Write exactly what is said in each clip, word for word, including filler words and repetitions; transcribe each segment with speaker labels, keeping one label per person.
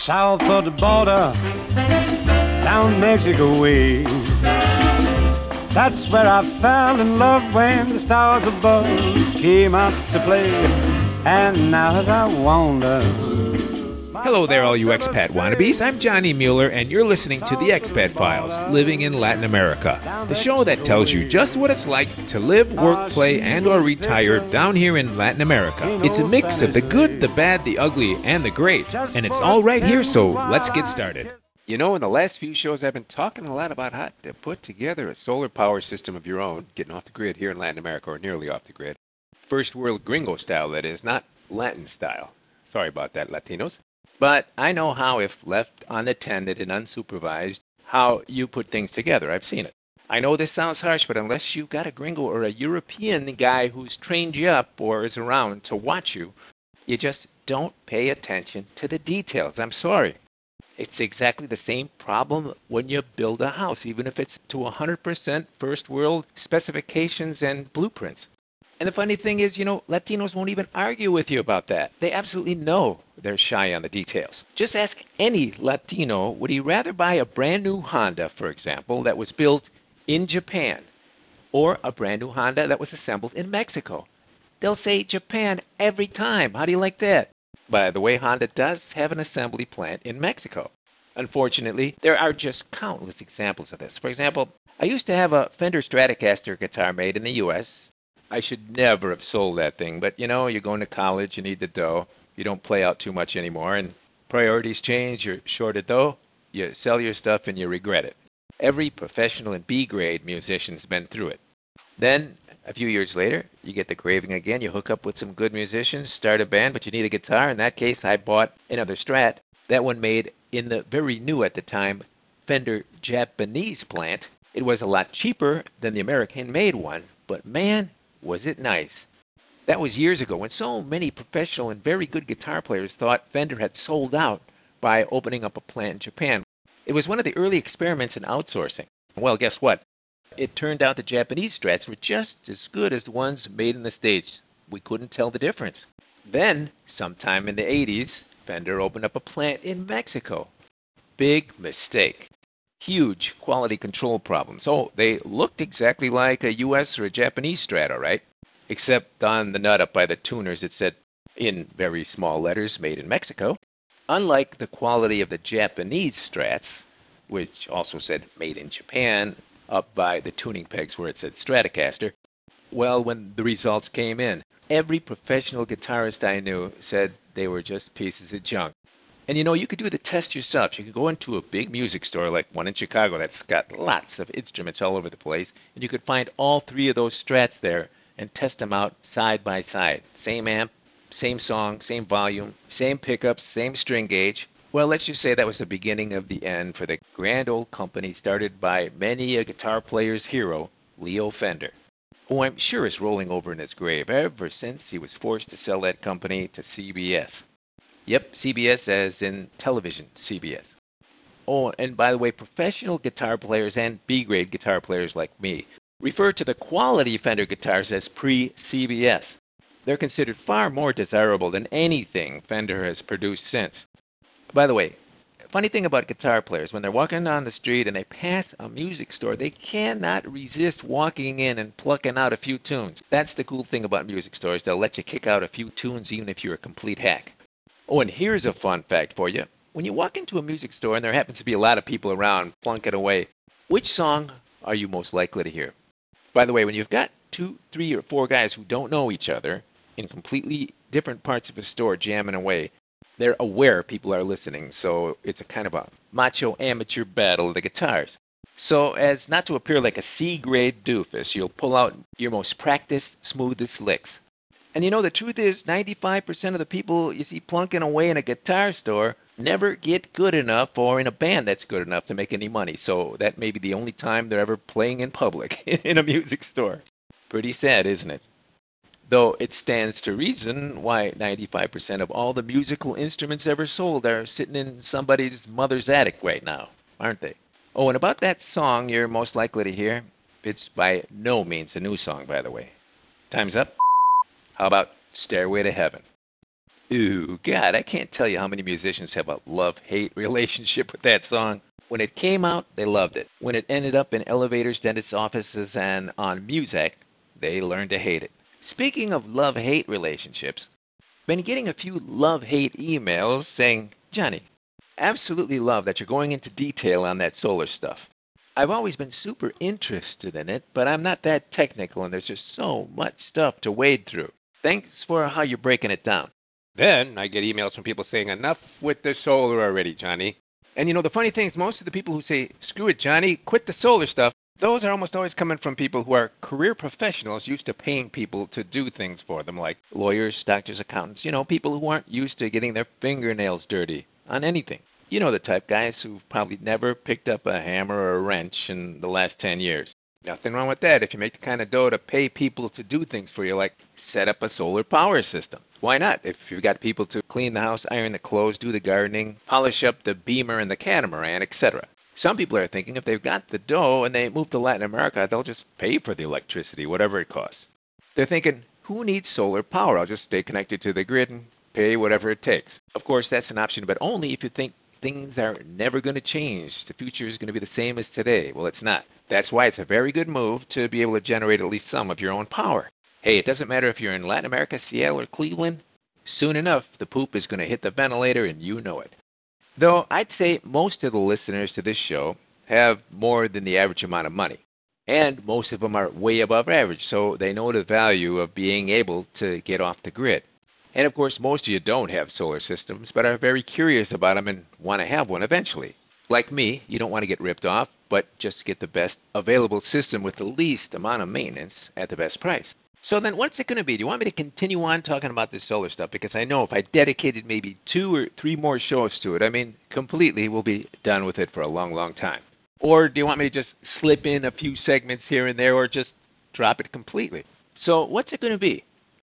Speaker 1: south of the border, down Mexico way. That's where I fell in love when the stars above came out to play. And now as I wander...
Speaker 2: Hello there, all you expat wannabes. I'm Johnny Mueller, and you're listening to The Expat Files, Living in Latin America, the show that tells you just what it's like to live, work, play, and or retire down here in Latin America. It's a mix of the good, the bad, the ugly, and the great, and it's all right here, so let's get started.
Speaker 3: You know, in the last few shows, I've been talking a lot about how to put together a solar power system of your own, getting off the grid here in Latin America, or nearly off the grid. First world gringo style, that is, not Latin style. Sorry about that, Latinos. But I know how, if left unattended and unsupervised, how you put things together. I've seen it. I know this sounds harsh, but unless you've got a gringo or a European guy who's trained you up or is around to watch you, you just don't pay attention to the details. I'm sorry. It's exactly the same problem when you build a house, even if it's to one hundred percent first world specifications and blueprints. And the funny thing is, you know, Latinos won't even argue with you about that. They absolutely know they're shy on the details. Just ask any Latino, would he rather buy a brand new Honda, for example, that was built in Japan, or a brand new Honda that was assembled in Mexico? They'll say Japan every time. How do you like that? By the way, Honda does have an assembly plant in Mexico. Unfortunately, there are just countless examples of this. For example, I used to have a Fender Stratocaster guitar made in the U S I should never have sold that thing, but you know, you're going to college, you need the dough, you don't play out too much anymore, and priorities change, you're short of dough, you sell your stuff and you regret it. Every professional and B-grade musician's been through it. Then, a few years later, you get the craving again, you hook up with some good musicians, start a band, but you need a guitar. In that case, I bought another Strat, that one made in the very new at the time Fender Japanese plant. It was a lot cheaper than the American-made one, but man, was it nice. That was years ago when so many professional and very good guitar players thought Fender had sold out by opening up a plant in Japan. It was one of the early experiments in outsourcing. Well, guess what? It turned out the Japanese Strats were just as good as the ones made in the States. We couldn't tell the difference. Then, sometime in the eighties, Fender opened up a plant in Mexico. Big mistake. Huge quality control problems. Oh, they looked exactly like a U S or a Japanese Strat, all right? Except on the nut up by the tuners it said, in very small letters, made in Mexico. Unlike the quality of the Japanese Strats, which also said made in Japan, up by the tuning pegs where it said Stratocaster, well, when the results came in, every professional guitarist I knew said they were just pieces of junk. And you know, you could do the test yourself. You could go into a big music store like one in Chicago that's got lots of instruments all over the place, and you could find all three of those Strats there and test them out side by side. Same amp, same song, same volume, same pickups, same string gauge. Well, let's just say that was the beginning of the end for the grand old company started by many a guitar player's hero, Leo Fender, who I'm sure is rolling over in his grave ever since he was forced to sell that company to C B S. Yep, C B S as in television C B S. Oh, and by the way, professional guitar players and B-grade guitar players like me refer to the quality Fender guitars as pre-C B S. They're considered far more desirable than anything Fender has produced since. By the way, funny thing about guitar players, when they're walking down the street and they pass a music store, they cannot resist walking in and plucking out a few tunes. That's the cool thing about music stores. They'll let you kick out a few tunes even if you're a complete hack. Oh, and here's a fun fact for you. When you walk into a music store and there happens to be a lot of people around plunking away, which song are you most likely to hear? By the way, when you've got two, three, or four guys who don't know each other in completely different parts of a store jamming away, they're aware people are listening, so it's a kind of a macho amateur battle of the guitars. So as not to appear like a C-grade doofus, you'll pull out your most practiced, smoothest licks. And you know, the truth is, ninety-five percent of the people you see plunking away in a guitar store never get good enough or in a band that's good enough to make any money. So that may be the only time they're ever playing in public in a music store. Pretty sad, isn't it? Though it stands to reason why ninety-five percent of all the musical instruments ever sold are sitting in somebody's mother's attic right now, aren't they? Oh, and about that song you're most likely to hear, it's by no means a new song, by the way. Time's up. How about Stairway to Heaven? Ooh, God, I can't tell you how many musicians have a love-hate relationship with that song. When it came out, they loved it. When it ended up in elevators, dentists' offices, and on music, they learned to hate it. Speaking of love-hate relationships, been getting a few love-hate emails saying, Johnny, absolutely love that you're going into detail on that solar stuff. I've always been super interested in it, but I'm not that technical and there's just so much stuff to wade through. Thanks for how you're breaking it down. Then I get emails from people saying, enough with the solar already, Johnny. And you know, the funny thing is most of the people who say, screw it, Johnny, quit the solar stuff, those are almost always coming from people who are career professionals used to paying people to do things for them, like lawyers, doctors, accountants, you know, people who aren't used to getting their fingernails dirty on anything. You know the type, guys who've probably never picked up a hammer or a wrench in the last ten years. Nothing wrong with that if you make the kind of dough to pay people to do things for you, like set up a solar power system. Why not? If you've got people to clean the house, iron the clothes, do the gardening, polish up the beamer and the catamaran, et cetera. Some people are thinking if they've got the dough and they move to Latin America, they'll just pay for the electricity, whatever it costs. They're thinking, who needs solar power? I'll just stay connected to the grid and pay whatever it takes. Of course, that's an option, but only if you think things are never going to change. The future is going to be the same as today. Well, it's not. That's why it's a very good move to be able to generate at least some of your own power. Hey, it doesn't matter if you're in Latin America, Seattle, or Cleveland. Soon enough, the poop is going to hit the ventilator and you know it. Though I'd say most of the listeners to this show have more than the average amount of money. And most of them are way above average, so they know the value of being able to get off the grid. And of course, most of you don't have solar systems, but are very curious about them and want to have one eventually. Like me, you don't want to get ripped off, but just get the best available system with the least amount of maintenance at the best price. So then what's it going to be? Do you want me to continue on talking about this solar stuff? Because I know if I dedicated maybe two or three more shows to it, I mean, completely we'll be done with it for a long, long time. Or do you want me to just slip in a few segments here and there or just drop it completely? So what's it going to be?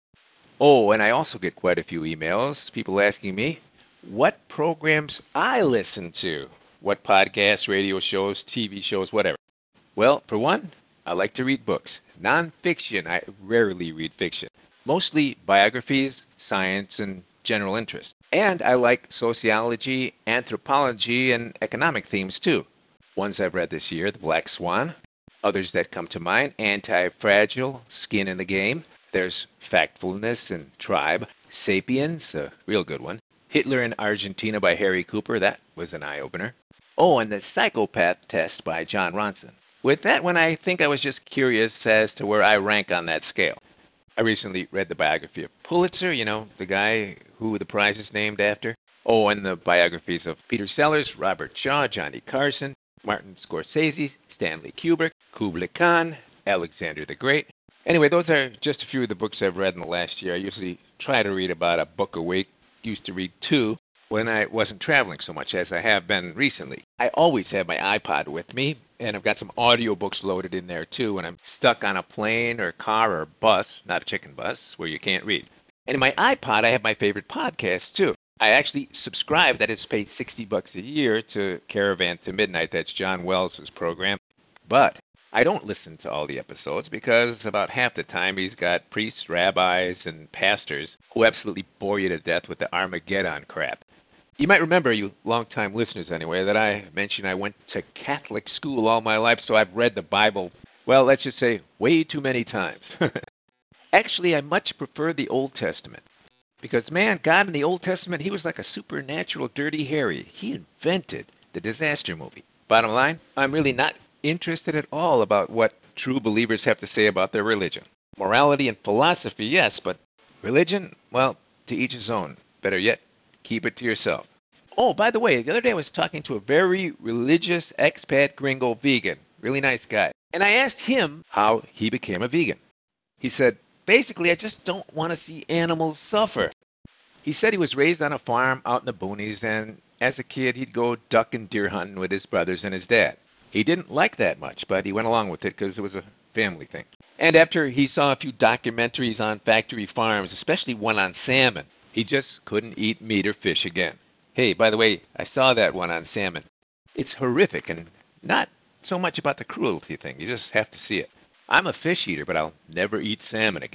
Speaker 3: Oh, and I also get quite a few emails, people asking me what programs I listen to, what podcasts, radio shows, T V shows, whatever. Well, for one, I like to read books. Nonfiction, I rarely read fiction. Mostly biographies, science, and general interest. And I like sociology, anthropology, and economic themes too. Ones I've read this year, The Black Swan. Others that come to mind, Anti-Fragile, Skin in the Game. There's Factfulness and Tribe. Sapiens, a real good one. Hitler in Argentina by Harry Cooper, that was an eye-opener. Oh, and The Psychopath Test by John Ronson. With that one, I think I was just curious as to where I rank on that scale. I recently read the biography of Pulitzer, you know, the guy who the prize is named after. Oh, and the biographies of Peter Sellers, Robert Shaw, Johnny Carson, Martin Scorsese, Stanley Kubrick, Kublai Khan, Alexander the Great. Anyway, those are just a few of the books I've read in the last year. I usually try to read about a book a week. Used to read two when I wasn't traveling so much as I have been recently. I always have my iPod with me, and I've got some audiobooks loaded in there too when I'm stuck on a plane or car or bus, not a chicken bus, where you can't read. And in my iPod, I have my favorite podcasts too. I actually subscribe, that is, pay sixty bucks a year to Caravan to Midnight. That's John Wells' program. But I don't listen to all the episodes because about half the time he's got priests, rabbis, and pastors who absolutely bore you to death with the Armageddon crap. You might remember, you longtime listeners anyway, that I mentioned I went to Catholic school all my life, so I've read the Bible, well, let's just say way too many times. Actually, I much prefer the Old Testament. Because, man, God in the Old Testament, he was like a supernatural Dirty Harry. He invented the disaster movie. Bottom line, I'm really not interested at all about what true believers have to say about their religion. Morality and philosophy, yes, but religion, well, to each his own. Better yet, keep it to yourself. Oh, by the way, the other day I was talking to a very religious expat gringo vegan. Really nice guy. And I asked him how he became a vegan. He said, basically, I just don't want to see animals suffer. He said he was raised on a farm out in the boonies, and as a kid, he'd go duck and deer hunting with his brothers and his dad. He didn't like that much, but he went along with it because it was a family thing. And after he saw a few documentaries on factory farms, especially one on salmon, he just couldn't eat meat or fish again. Hey, by the way, I saw that one on salmon. It's horrific and not so much about the cruelty thing. You just have to see it. I'm a fish eater, but I'll never eat salmon again.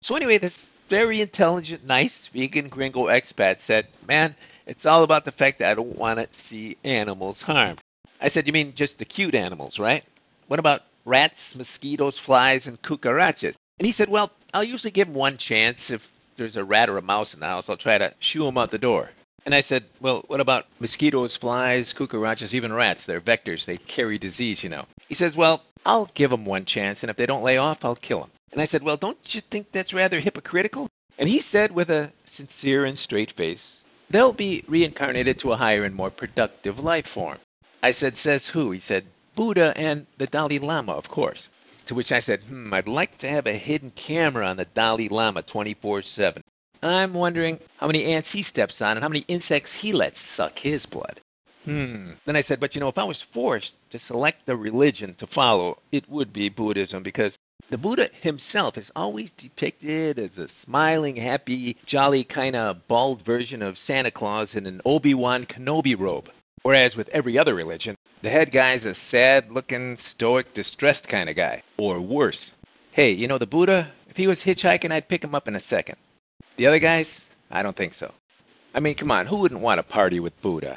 Speaker 3: So anyway, this very intelligent, nice vegan gringo expat said, man, it's all about the fact that I don't want to see animals harmed. I said, you mean just the cute animals, right? What about rats, mosquitoes, flies, and cucarachas? And he said, well, I'll usually give them one chance. If there's a rat or a mouse in the house, I'll try to shoo them out the door. And I said, well, what about mosquitoes, flies, cucarachas, even rats? They're vectors. They carry disease, you know. He says, well, I'll give them one chance, and if they don't lay off, I'll kill them. And I said, well, don't you think that's rather hypocritical? And he said with a sincere and straight face, they'll be reincarnated to a higher and more productive life form. I said, says who? He said, Buddha and the Dalai Lama, of course. To which I said, hmm, I'd like to have a hidden camera on the Dalai Lama twenty-four seven. I'm wondering how many ants he steps on and how many insects he lets suck his blood. Hmm. Then I said, but you know, if I was forced to select the religion to follow, it would be Buddhism, because the Buddha himself is always depicted as a smiling, happy, jolly kind of bald version of Santa Claus in an Obi-Wan Kenobi robe. Whereas with every other religion, the head guy's a sad-looking, stoic, distressed kind of guy. Or worse. Hey, you know, the Buddha, if he was hitchhiking, I'd pick him up in a second. The other guys, I don't think so. I mean, come on, who wouldn't want to party with Buddha?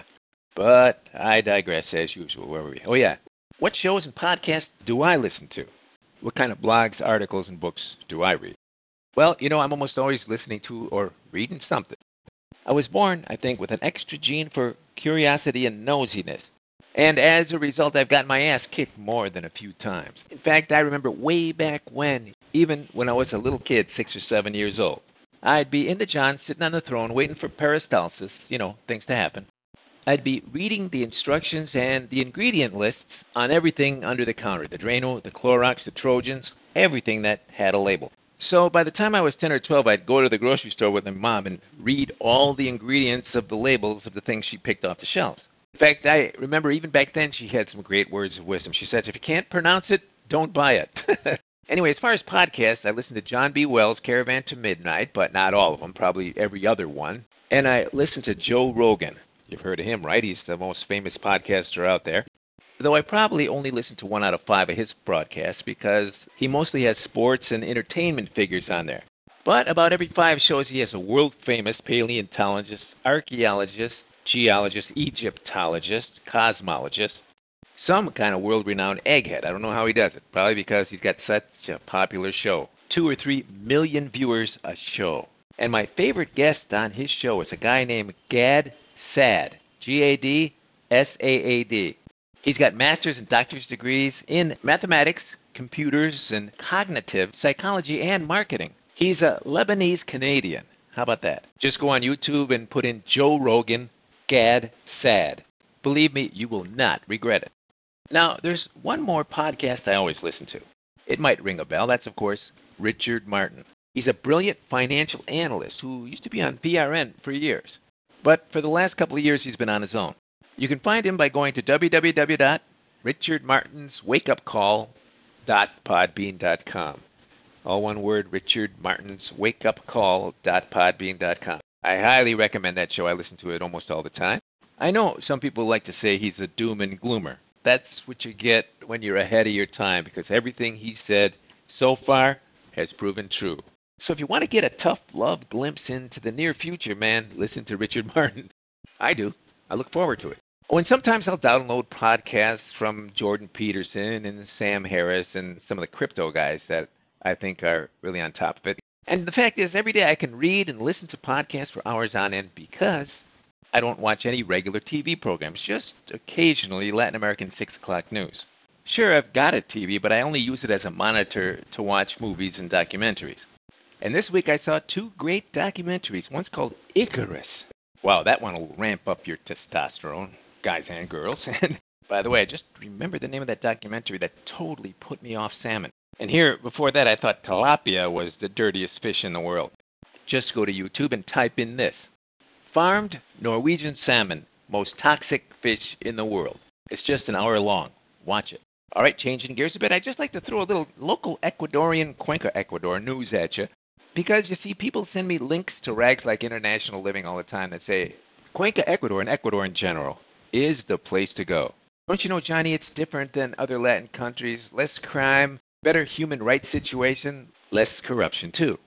Speaker 3: But I digress as usual. Where were we? Oh, yeah. What shows and podcasts do I listen to? What kind of blogs, articles, and books do I read? Well, you know, I'm almost always listening to or reading something. I was born, I think, with an extra gene for curiosity and nosiness. And as a result, I've gotten my ass kicked more than a few times. In fact, I remember way back when, even when I was a little kid, six or seven years old, I'd be in the John sitting on the throne waiting for peristalsis, you know, things to happen. I'd be reading the instructions and the ingredient lists on everything under the counter, the Drano, the Clorox, the Trojans, everything that had a label. So by the time I was ten or twelve, I'd go to the grocery store with my mom and read all the ingredients of the labels of the things she picked off the shelves. In fact, I remember even back then she had some great words of wisdom. She says, if you can't pronounce it, don't buy it. Anyway, as far as podcasts, I listen to John B. Wells' Caravan to Midnight, but not all of them, probably every other one. And I listen to Joe Rogan. You've heard of him, right? He's the most famous podcaster out there. Though I probably only listen to one out of five of his broadcasts because he mostly has sports and entertainment figures on there. But about every five shows he has a world-famous paleontologist, archaeologist, geologist, Egyptologist, cosmologist, some kind of world-renowned egghead. I don't know how he does it. Probably because he's got such a popular show. Two or three million viewers a show. And my favorite guest on his show is a guy named Gad Saad. G A D S A A D. He's got master's and doctor's degrees in mathematics, computers, and cognitive psychology and marketing. He's a Lebanese Canadian. How about that? Just go on YouTube and put in Joe Rogan, Gad Saad. Believe me, you will not regret it. Now, there's one more podcast I always listen to. It might ring a bell. That's, of course, Richard Martin. He's a brilliant financial analyst who used to be on P R N for years. But for the last couple of years, he's been on his own. You can find him by going to w w w dot richard martins wake up call dot podbean dot com. All one word, richard martins wake up call dot podbean dot com. I highly recommend that show. I listen to it almost all the time. I know some people like to say he's a doom and gloomer. That's what you get when you're ahead of your time, because everything he said so far has proven true. So if you want to get a tough love glimpse into the near future, man, listen to Richard Martin. I do. I look forward to it. Oh, and sometimes I'll download podcasts from Jordan Peterson and Sam Harris and some of the crypto guys that I think are really on top of it. And the fact is, every day I can read and listen to podcasts for hours on end because I don't watch any regular T V programs, just occasionally Latin American six o'clock news. Sure, I've got a T V, but I only use it as a monitor to watch movies and documentaries. And this week I saw two great documentaries. One's called Icarus. Wow, that one will ramp up your testosterone, guys and girls. And by the way, I just remembered the name of that documentary that totally put me off salmon. And here, before that, I thought tilapia was the dirtiest fish in the world. Just go to YouTube and type in this. Farmed Norwegian salmon, most toxic fish in the world. It's just an hour long. Watch it. All right, changing gears a bit, I'd just like to throw a little local Ecuadorian, Cuenca, Ecuador news at you. Because, you see, people send me links to rags like International Living all the time that say, Cuenca, Ecuador, and Ecuador in general, is the place to go. Don't you know, Johnny, it's different than other Latin countries. Less crime, better human rights situation, less corruption, too.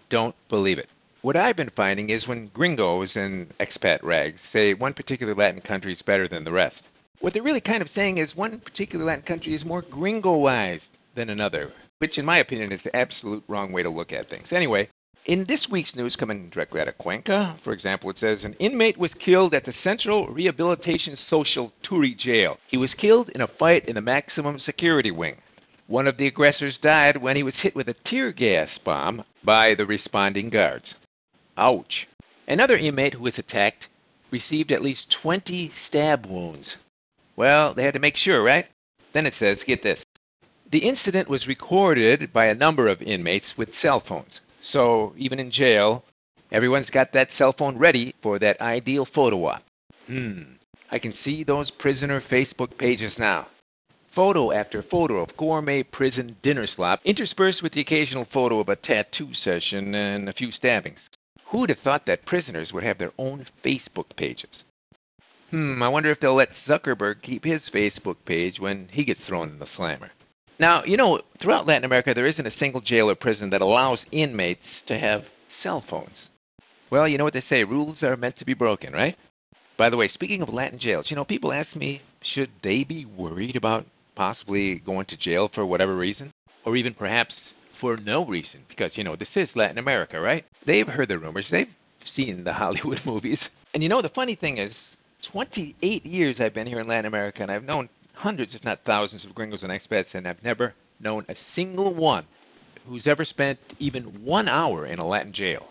Speaker 3: don't believe it. What I've been finding is when gringos and expat rags say one particular Latin country is better than the rest, what they're really kind of saying is one particular Latin country is more gringoized than another, which in my opinion is the absolute wrong way to look at things. Anyway, in this week's news coming directly out of Cuenca, for example, it says an inmate was killed at the Central Rehabilitation Social Turi Jail. He was killed in a fight in the maximum security wing. One of the aggressors died when he was hit with a tear gas bomb by the responding guards. Ouch. Another inmate who was attacked received at least twenty stab wounds. Well, they had to make sure, right? Then it says, get this. The incident was recorded by a number of inmates with cell phones. So even in jail, everyone's got that cell phone ready for that ideal photo op. Hmm. I can see those prisoner Facebook pages now. Photo after photo of gourmet prison dinner slop, interspersed with the occasional photo of a tattoo session and a few stabbings. Who'd have thought that prisoners would have their own Facebook pages? Hmm, I wonder if they'll let Zuckerberg keep his Facebook page when he gets thrown in the slammer. Now, you know, throughout Latin America, there isn't a single jail or prison that allows inmates to have cell phones. Well, you know what they say, rules are meant to be broken, right? By the way, speaking of Latin jails, you know, people ask me, should they be worried about possibly going to jail for whatever reason? Or even perhaps for no reason? Because, you know, this is Latin America, right? They've heard the rumors. They've seen the Hollywood movies. And you know, the funny thing is, twenty-eight years I've been here in Latin America, and I've known hundreds, if not thousands, of gringos and expats, and I've never known a single one who's ever spent even one hour in a Latin jail.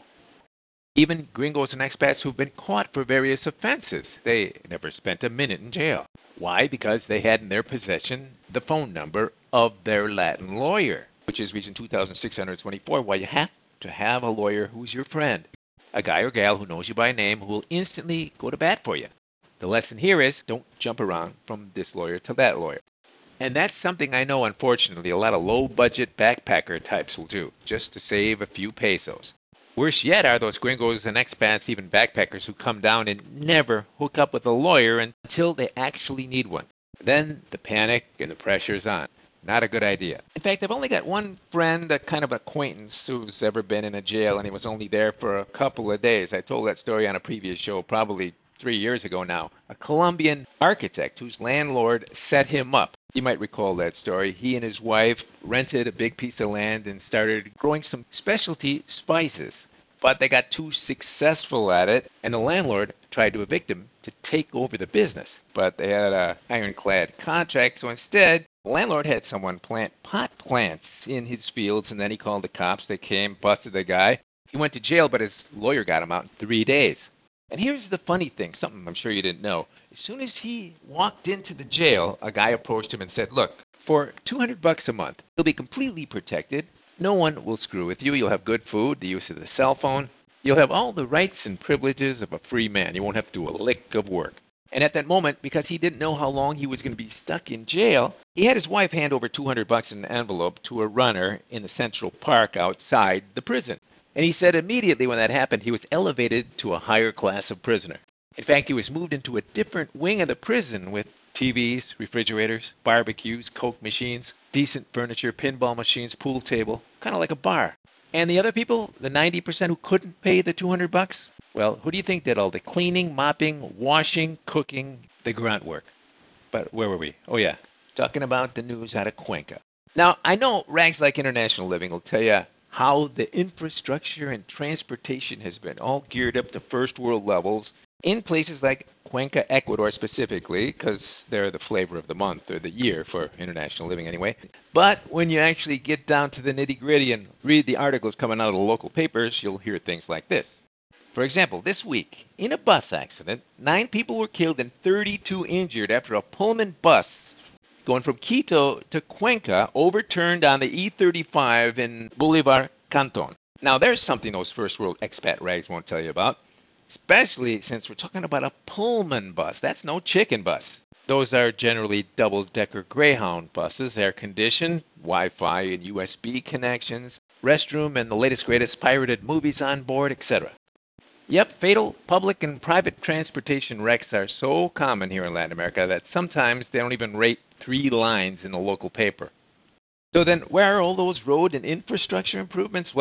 Speaker 3: Even gringos and expats who've been caught for various offenses, they never spent a minute in jail. Why? Because they had in their possession the phone number of their Latin lawyer, which is Region two thousand six hundred twenty-four, why you have to have a lawyer who's your friend, a guy or gal who knows you by name, who will instantly go to bat for you. The lesson here is don't jump around from this lawyer to that lawyer. And that's something I know, unfortunately, a lot of low-budget backpacker types will do, just to save a few pesos. Worse yet are those gringos and expats, even backpackers, who come down and never hook up with a lawyer until they actually need one. Then the panic and the pressure's on. Not a good idea. In fact, I've only got one friend, a kind of acquaintance, who's ever been in a jail, and he was only there for a couple of days. I told that story on a previous show, probably three years ago now. A Colombian architect whose landlord set him up. You might recall that story. He and his wife rented a big piece of land and started growing some specialty spices. But they got too successful at it, and the landlord tried to evict him to take over the business. But they had an ironclad contract, so instead, the landlord had someone plant pot plants in his fields, and then he called the cops. They came, busted the guy. He went to jail, but his lawyer got him out in three days. And here's the funny thing, something I'm sure you didn't know. As soon as he walked into the jail, a guy approached him and said, look, for two hundred bucks a month, you'll be completely protected. No one will screw with you. You'll have good food, the use of the cell phone. You'll have all the rights and privileges of a free man. You won't have to do a lick of work. And at that moment, because he didn't know how long he was going to be stuck in jail, he had his wife hand over two hundred bucks in an envelope to a runner in the Central Park outside the prison. And he said immediately when that happened, he was elevated to a higher class of prisoner. In fact, he was moved into a different wing of the prison with T Vs, refrigerators, barbecues, Coke machines, decent furniture, pinball machines, pool table, kind of like a bar. And the other people, the ninety percent who couldn't pay the two hundred bucks, well, who do you think did all the cleaning, mopping, washing, cooking, the grunt work? But where were we? Oh, yeah, talking about the news out of Cuenca. Now, I know Rags Like International Living will tell you how the infrastructure and transportation has been all geared up to first world levels in places like Cuenca, Ecuador specifically, because they're the flavor of the month or the year for international living anyway. But when you actually get down to the nitty-gritty and read the articles coming out of the local papers, you'll hear things like this. For example, this week, in a bus accident, nine people were killed and thirty-two injured after a Pullman bus going from Quito to Cuenca overturned on the E thirty-five in Bolivar Canton. Now, there's something those first world expat rags won't tell you about, especially since we're talking about a Pullman bus. That's no chicken bus. Those are generally double-decker Greyhound buses, air-conditioned, Wi-Fi and U S B connections, restroom and the latest greatest pirated movies on board, et cetera. Yep, fatal public and private transportation wrecks are so common here in Latin America that sometimes they don't even rate three lines in the local paper. So then, where are all those road and infrastructure improvements? Well,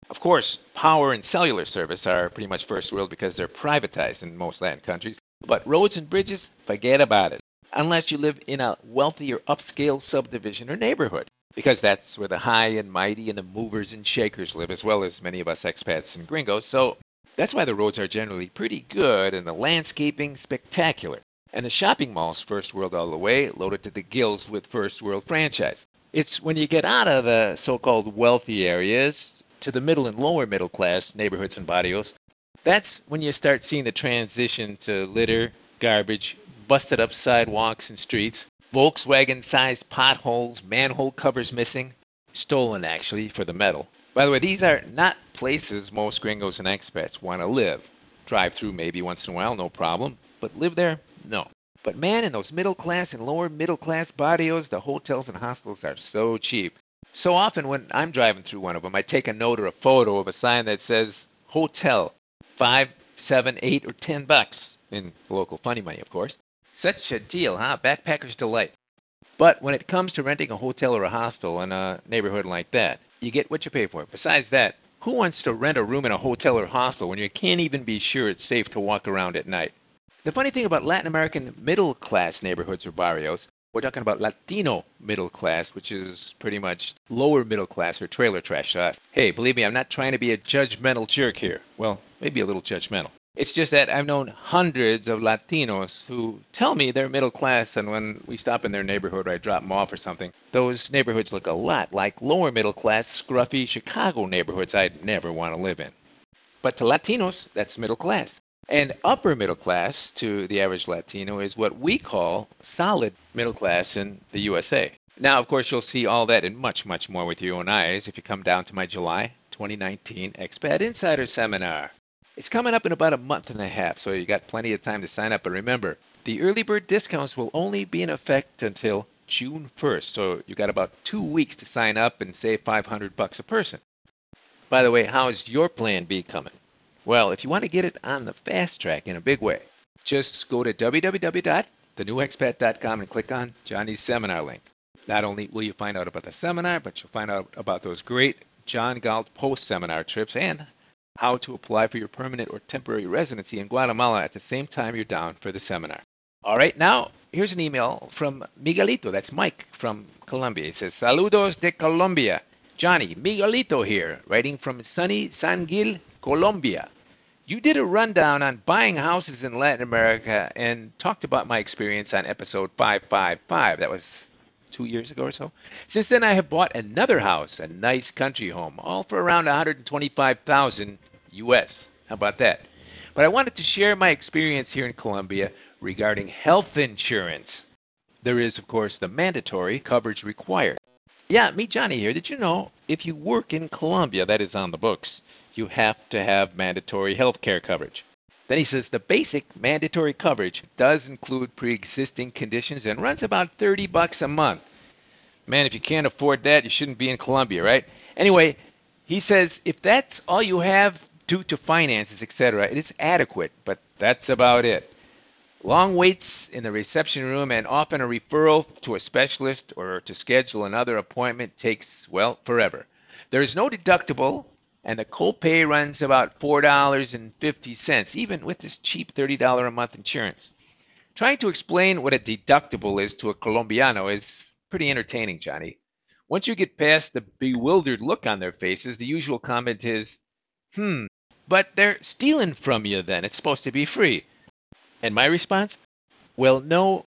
Speaker 3: Of course, power and cellular service are pretty much first world because they're privatized in most Latin countries. But roads and bridges, forget about it. Unless you live in a wealthy or upscale subdivision or neighborhood, because that's where the high and mighty and the movers and shakers live, as well as many of us expats and gringos. So that's why the roads are generally pretty good and the landscaping spectacular. And the shopping malls, first world all the way, loaded to the gills with first world franchise. It's when you get out of the so-called wealthy areas to the middle and lower middle class neighborhoods and barrios, that's when you start seeing the transition to litter, garbage, busted up sidewalks and streets, Volkswagen-sized potholes, manhole covers missing, stolen actually for the metal. By the way, these are not places most gringos and expats want to live. Drive through maybe once in a while, no problem, but live there, no. But man, in those middle class and lower middle class barrios, the hotels and hostels are so cheap. So often when I'm driving through one of them, I take a note or a photo of a sign that says hotel, five, seven, eight, or ten bucks in local funny money, of course. Such a deal, huh? Backpacker's delight. But when it comes to renting a hotel or a hostel in a neighborhood like that, you get what you pay for. Besides that, who wants to rent a room in a hotel or hostel when you can't even be sure it's safe to walk around at night? The funny thing about Latin American middle-class neighborhoods or barrios, we're talking about Latino middle class, which is pretty much lower middle class or trailer trash to us. Hey, believe me, I'm not trying to be a judgmental jerk here. Well, maybe a little judgmental. It's just that I've known hundreds of Latinos who tell me they're middle class, and when we stop in their neighborhood or I drop them off or something, those neighborhoods look a lot like lower middle class, scruffy Chicago neighborhoods I'd never want to live in. But to Latinos, that's middle class. And upper middle class to the average Latino is what we call solid middle class in the U S A. Now, of course, you'll see all that and much, much more with your own eyes if you come down to my July twenty nineteen Expat Insider Seminar. It's coming up in about a month and a half, so you got plenty of time to sign up. But remember, the early bird discounts will only be in effect until June first, so you got about two weeks to sign up and save five hundred bucks a person. By the way, how's your Plan B coming? Well, if you want to get it on the fast track in a big way, just go to w w w dot the new expat dot com and click on Johnny's seminar link. Not only will you find out about the seminar, but you'll find out about those great John Galt post-seminar trips and how to apply for your permanent or temporary residency in Guatemala at the same time you're down for the seminar. All right, now here's an email from Miguelito. That's Mike from Colombia. He says, Saludos de Colombia. Johnny, Miguelito here, writing from sunny San Gil, Colombia. You did a rundown on buying houses in Latin America and talked about my experience on episode five five five. That was two years ago or so. Since then, I have bought another house, a nice country home, all for around one hundred twenty-five thousand U S. How about that? But I wanted to share my experience here in Colombia regarding health insurance. There is, of course, the mandatory coverage required. Yeah, me, Johnny here. Did you know if you work in Colombia, that is on the books, you have to have mandatory health care coverage. Then he says the basic mandatory coverage does include pre-existing conditions and runs about thirty bucks a month. Man, if you can't afford that, you shouldn't be in Colombia, right? Anyway, he says if that's all you have due to finances, et cetera, it is adequate, but that's about it. Long waits in the reception room and often a referral to a specialist or to schedule another appointment takes, well, forever. There is no deductible, and the copay runs about four dollars and fifty cents, even with this cheap thirty dollars a month insurance. Trying to explain what a deductible is to a Colombiano is pretty entertaining, Johnny. Once you get past the bewildered look on their faces, the usual comment is, hmm, but they're stealing from you then. It's supposed to be free. And my response? Well, no,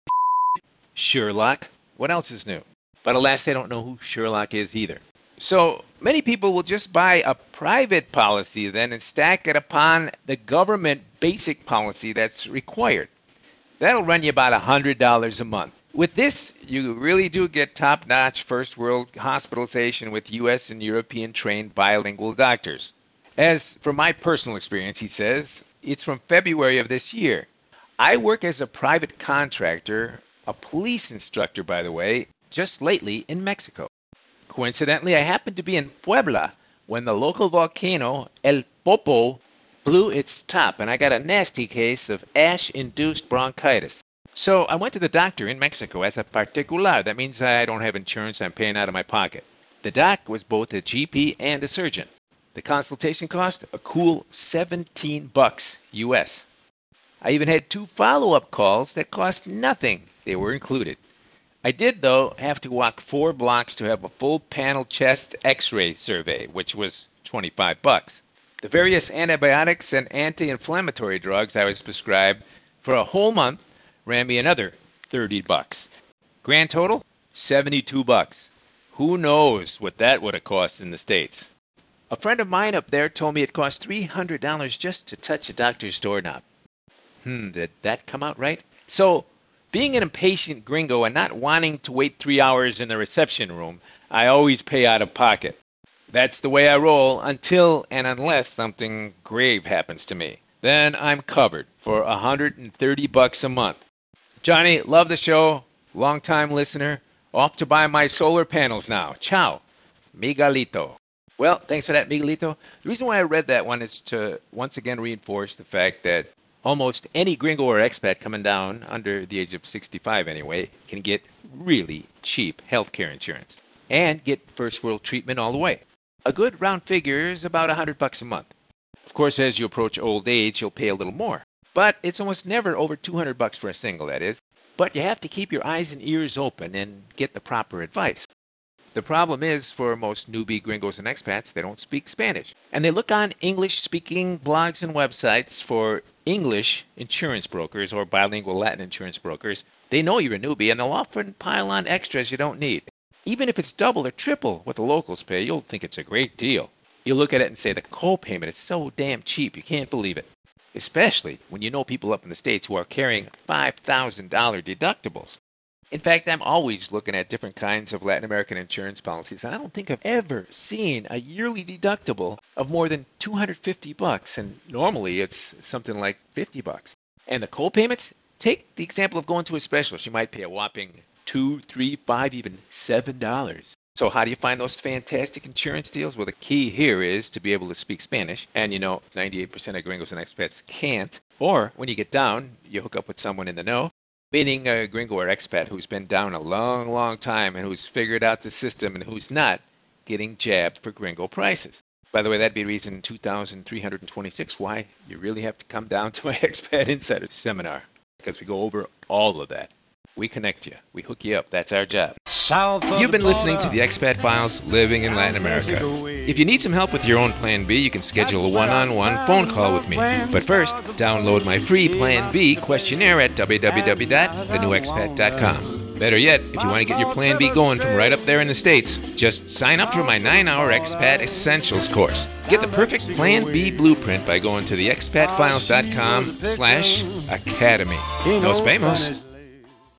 Speaker 3: Sherlock. What else is new? But alas, they don't know who Sherlock is either. So many people will just buy a private policy then and stack it upon the government basic policy that's required. That'll run you about one hundred dollars a month. With this, you really do get top-notch first-world hospitalization with U S and European-trained bilingual doctors. As for my personal experience, he says, it's from February of this year. I work as a private contractor, a police instructor, by the way, just lately in Mexico. Coincidentally, I happened to be in Puebla when the local volcano, El Popo, blew its top, and I got a nasty case of ash-induced bronchitis. So I went to the doctor in Mexico as a particular. That means I don't have insurance. I'm paying out of my pocket. The doc was both a G P and a surgeon. The consultation cost a cool seventeen bucks U S. I even had two follow-up calls that cost nothing. They were included. I did, though, have to walk four blocks to have a full panel chest x-ray survey, which was twenty-five bucks. The various antibiotics and anti-inflammatory drugs I was prescribed for a whole month ran me another thirty bucks. Grand total, seventy-two bucks. Who knows what that would have cost in the States? A friend of mine up there told me it cost three hundred dollars just to touch a doctor's doorknob. Hmm, did that come out right? So, being an impatient gringo and not wanting to wait three hours in the reception room, I always pay out of pocket. That's the way I roll until and unless something grave happens to me. Then I'm covered for one hundred thirty bucks a month. Johnny, love the show. Long-time listener. Off to buy my solar panels now. Ciao. Miguelito. Well, thanks for that, Miguelito. The reason why I read that one is to once again reinforce the fact that almost any gringo or expat coming down, under the age of sixty-five anyway, can get really cheap healthcare insurance and get first world treatment all the way. A good round figure is about one hundred bucks a month. Of course, as you approach old age, you'll pay a little more. But it's almost never over two hundred bucks for a single, that is. But you have to keep your eyes and ears open and get the proper advice. The problem is, for most newbie gringos and expats, they don't speak Spanish. And they look on English-speaking blogs and websites for English insurance brokers or bilingual Latin insurance brokers. They know you're a newbie, and they'll often pile on extras you don't need. Even if it's double or triple what the locals pay, you'll think it's a great deal. You look at it and say the co-payment is so damn cheap, you can't believe it. Especially when you know people up in the States who are carrying five thousand dollars deductibles. In fact, I'm always looking at different kinds of Latin American insurance policies, and I don't think I've ever seen a yearly deductible of more than two hundred fifty bucks, and normally it's something like fifty bucks. And the co-payments? Take the example of going to a specialist. You might pay a whopping two, three, five, even seven dollars. So how do you find those fantastic insurance deals? Well, the key here is to be able to speak Spanish, and you know, ninety-eight percent of gringos and expats can't. Or when you get down, you hook up with someone in the know, meaning a gringo or expat who's been down a long, long time and who's figured out the system and who's not getting jabbed for gringo prices. By the way, that'd be reason two thousand three hundred twenty-six why you really have to come down to my Expat Insider seminar, because we go over all of that. We connect you. We hook you up. That's our job.
Speaker 2: You've been listening to the Expat Files, living in Latin America. If you need some help with your own Plan B, you can schedule a one-on-one phone call with me. But first, download my free Plan B questionnaire at w w w dot the new expat dot com. Better yet, if you want to get your Plan B going from right up there in the States, just sign up for my nine-hour Expat Essentials course. Get the perfect Plan B blueprint by going to the expat files dot com slash academy. Nos vemos.